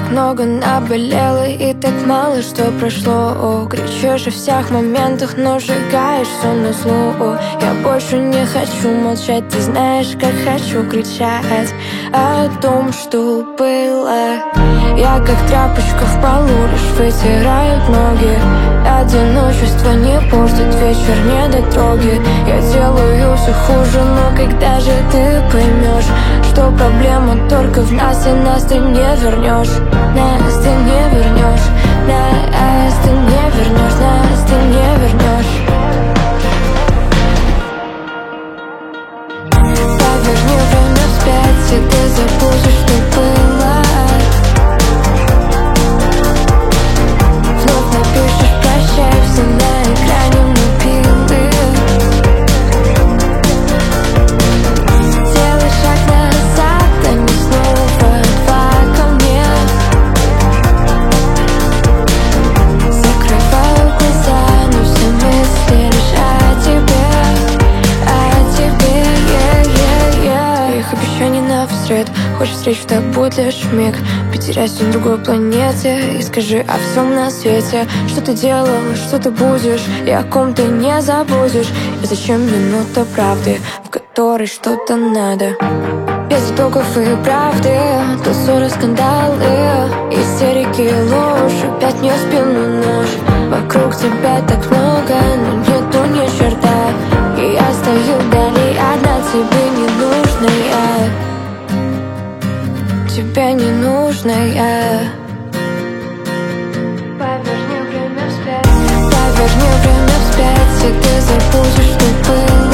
так много наболело и так мало что прошло. Кричишь о всех моментах, но сжигаешь все на зло. Я больше не хочу молчать, ты знаешь, как хочу кричать о том, что было. Я как тряпочка в полу, лишь вытирают ноги. Одиночество не портит вечер, не дотроги. Я делаю все хуже, но когда же ты поймешь, что проблема только в нас, и нас ты не вернешь. Нас ты не вернешь, нас ты не вернешь, нас ты не вернешь. Поверни время вспять, и ты забудешь, что было. Вновь напишешь прощай, все на экране мобилы. Делай шаг назад, а не снова два ко мне. Закрываю глаза, но все мысли лишь о тебе, Их обещаний навстред. Хочешь встречу, так будет лишь миг. Потеряйся на другой планете и скажи о всем на свете. Что ты делал, что ты будешь, и о ком ты не забудешь. И зачем минута правды, в которой что-то надо. Без итогов и правды, то ссоры, скандалы, истерики, ложь. Опять не спину нож. Вокруг тебя так много, но нету ни черта. И я стою вдали одна, тебе не нужная. Тебе не нужная. Поверни время вспять, и ты забудешь, что было.